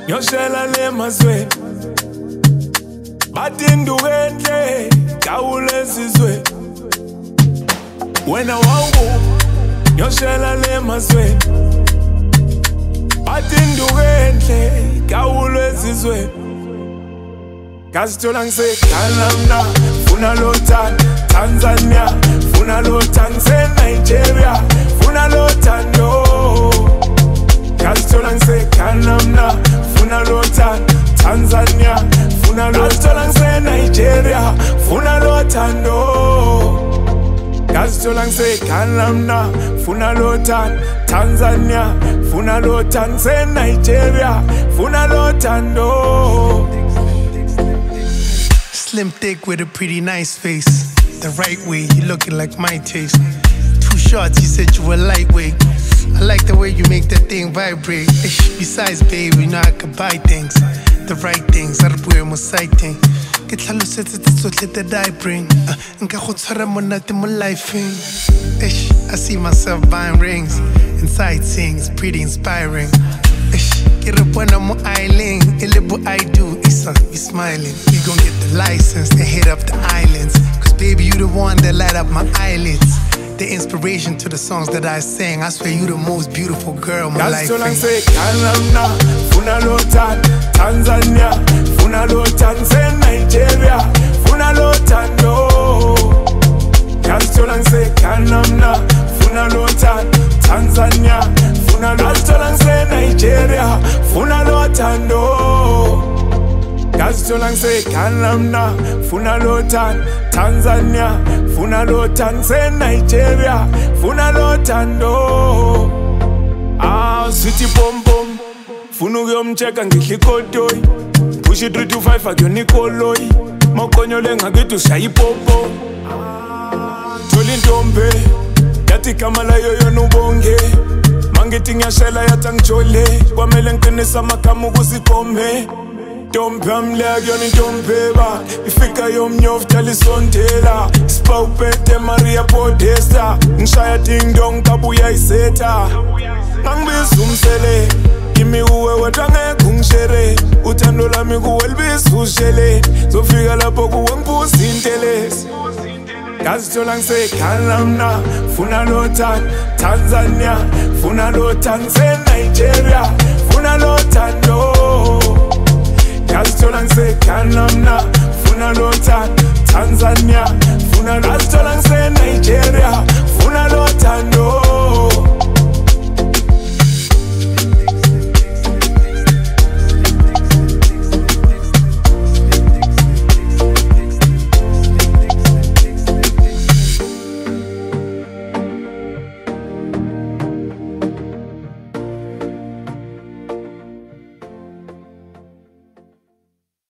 ngiyoshela le mazweni bathi indukenhle kawulezizwe wena wawu ngiyoshela le mazweni bathi indukenhle kawulezizwe Kasitola ngisekhaya mna funa lothando Tanzania funa lothando Nigeria funa lothando Kasitola ngisekhaya mna funa lothando Tanzania funa lothando Nigeria funa lothando Kasitola ngisekhaya mna funa lothando Tanzania funa lothando Nigeria funa lothando Slim thick with a pretty nice face. The right way, you looking like my taste. 2 shots, you said you were lightweight. I like the way you make that thing vibrate. Besides, babe, you know I could buy things. The right things, I don't wear more sighting. Get hallucinated, that's what that I bring. Nka khotshara monate mo lifing. I see myself buying rings and sightseeing, it's pretty inspiring. Get up when I'm island, what I do is you smiling. We gon' get the license and hit up the islands. Cause baby, you the one that light up my eyelids. The inspiration to the songs that I sing. I swear you the most beautiful girl my life. Funa lothando Tanzania, funa lothando Nigeria, funa lothando. Kasitola ngisekhaya mna funa lothando Tanzania, funa lothando Nigeria, funa lothando. Kasitola ngisekhaya mna funa lothando Tanzania, funa lothando Nigeria, funa lothando. Sweetie pom pom, funa ukuyomcheka ngihla ikotoyi. Push it 3 to 5 akuyona ikoloyi. Mawukonyole ngakithi ushaya ipopo. Thola intombi, yathi igama layo yona ubonge. Mangithi ngiyashela yathi angijole. Kwamele ngiqinise amagama ukuziqome. Ntombi yami leya kuyona intombi ba. Ifika yomnyovu thala isondela. Isipa upete Maria Podesta. Ngishaya ding dong kabuya isetha. Mangibiza umsele kimi uwe wedwa ngeke ungishere uthando lami kuwe libisa ushele zofika lapho kuwe ngibuza intelezi Kasitola ngisekhaya mna funa lothando Tanzania funa lothando Nigeria funa lothando Kasitola ngisekhaya mna funa lothando Tanzania funa lothando Nigeria